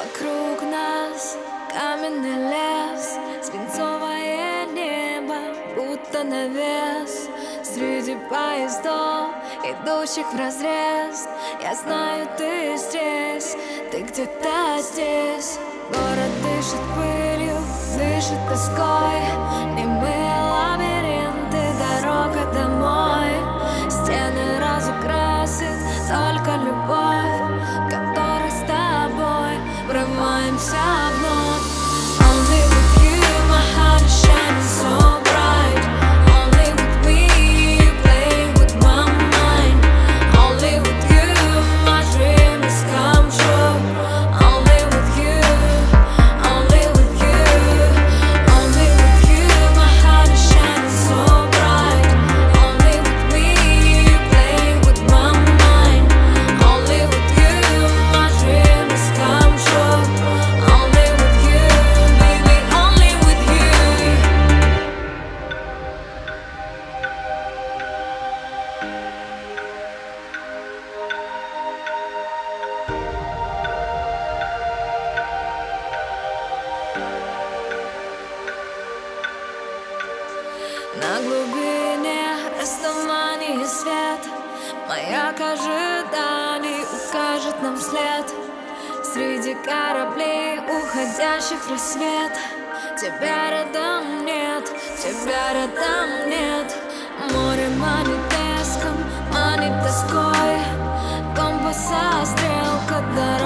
Вокруг нас каменный лес, свинцовое небо, будто навес. Среди поездов, идущих вразрез, я знаю, ты здесь, ты где-то здесь. Город дышит пылью, дышит тоской, немые лабиринты, дорога домой. Стены разукрасит только любовь, которой с тобой врываемся вновь. Only with you my heart is shining so bright. Only with me you play with my mind. Only with you my dream has come true. Only with you, only with you. Only with you my heart is shining so bright. Only with me you play with my mind. Only with you my dream has come true. Only with you, baby, only with you. На глубине растуманит свет, маяк ожиданий укажет нам след. Среди кораблей, уходящих в рассвет, тебя рядом нет, тебя рядом нет. Море манит блеском, манит тоской, компаса стрелка дорога.